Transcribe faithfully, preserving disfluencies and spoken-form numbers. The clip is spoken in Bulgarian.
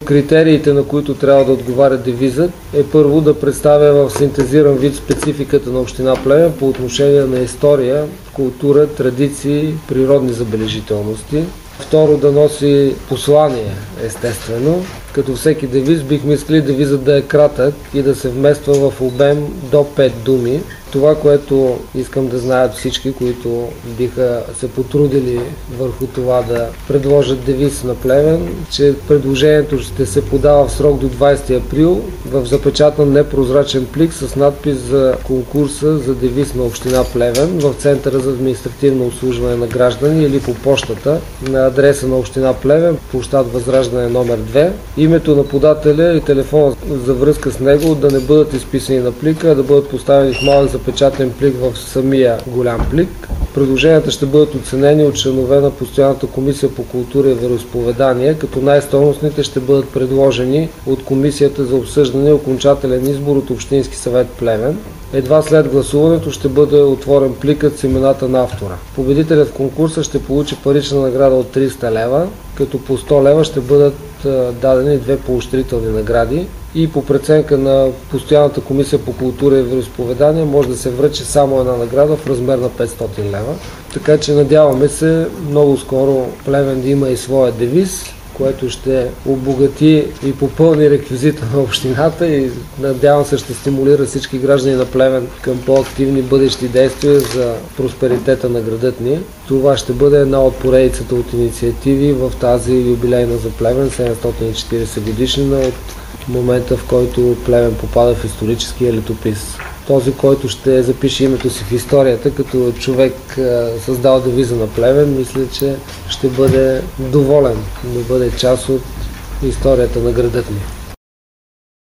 Критериите, на които трябва да отговаря девизът, е първо да представя в синтезиран вид спецификата на община Плевен по отношение на история, култура, традиции, природни забележителности. Второ, да носи послание, естествено. Като всеки девиз, бихме искали девизът да е кратък и да се вмества в обем до пет думи. Това, което искам да знаят всички, които биха се потрудили върху това да предложат девиз на Плевен, че предложението ще се подава в срок до двадесети април в запечатан непрозрачен плик с надпис за конкурса за девиз на община Плевен в Центъра за административно обслужване на граждани или по пощата на адреса на община Плевен, площад Възраждане номер две. Името на подателя и телефона за връзка с него да не бъдат изписани на плика, а да бъдат поставени в малък запечатан плик в самия голям плик. Предложенията ще бъдат оценени от членове на Постоянната комисия по култура и вероизповедание, като най-стойностните ще бъдат предложени от Комисията за обсъждане и окончателен избор от Общински съвет Плевен. Едва след гласуването ще бъде отворен пликът с имената на автора. Победителят в конкурса ще получи парична награда от триста лева, като по сто лева ще бъдат дадени две поощрителни награди и по преценка на Постоянната комисия по култура и вероизповедание може да се връчи само една награда в размер на петстотин лева. Така че надяваме се много скоро Плевен да има и своя девиз, което ще обогати и попълни реквизита на общината и надявам се ще стимулира всички граждани на Плевен към по-активни бъдещи действия за просперитета на градът ни. Това ще бъде една от поредицата от инициативи в тази юбилейна за Плевен седемстотин и четиридесет годишнина от момента, в който Плевен попада в историческия летопис. Този, който ще запише името си в историята като човек създал девиза на Плевен, мисля, че ще бъде доволен да бъде част от историята на градът ни.